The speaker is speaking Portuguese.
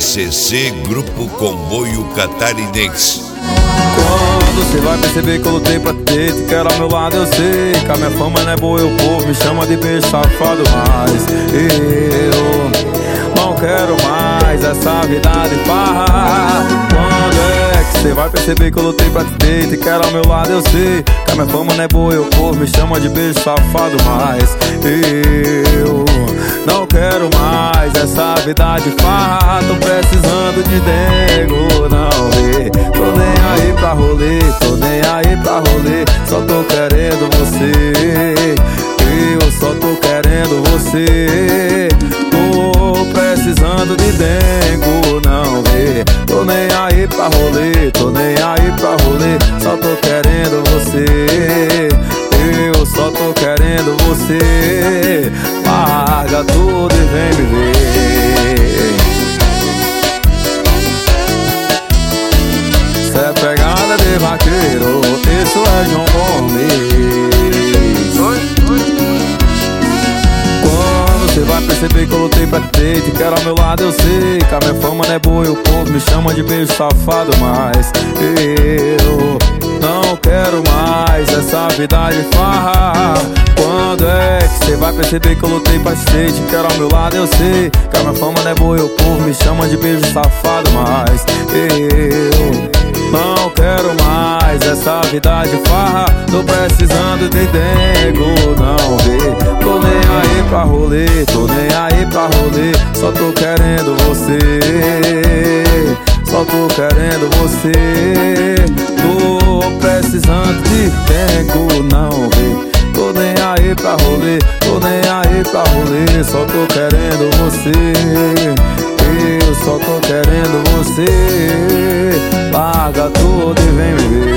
GCC Grupo Comboio Catarinense. Quando você vai perceber que eu lutei pra ter, te quero ao meu lado, eu sei que a minha fama não é boa, o povo me chama de beijo safado, mas eu não quero mais essa vida de farra. Quando é que você vai perceber que eu lutei pra te ter, te quero ao meu lado, eu sei que a minha fama não é boa, o povo me chama de beijo safado, mas eu não quero mais essa vida de farra. Tô precisando de dengo, não vê. Tô nem aí pra rolê, tô nem aí pra rolê. Só tô querendo você, eu só tô querendo você. Tô precisando de dengo, não vê. Tô nem aí pra rolê, tô nem aí pra rolê. Só tô querendo você, eu só tô querendo você. Larga tudo e vem me ver. Cê é pegada de vaqueiro, isso é João Gomes. Quando cê vai perceber que eu lutei pra ter, te quero ao meu lado, eu sei que a minha fama não é boa e o povo me chama de beijo safado, mas eu não quero mais essa vida de farra. Quando é que cê vai perceber que eu lutei pra ter, te quero ao meu lado, eu sei que a minha fama não é boa e o povo me chama de beijo safado, mas eu não quero mais essa vida de farra. Tô precisando de dengo, não vê. Tô nem aí pra rolê, tô nem aí pra rolê. Só tô querendo você, só tô querendo você. Tô precisando de dengo, não vê. Tô nem aí pra rolê, tô nem aí pra rolê. Só tô querendo você, eu só tô querendo você. Larga tudo e vem me ver.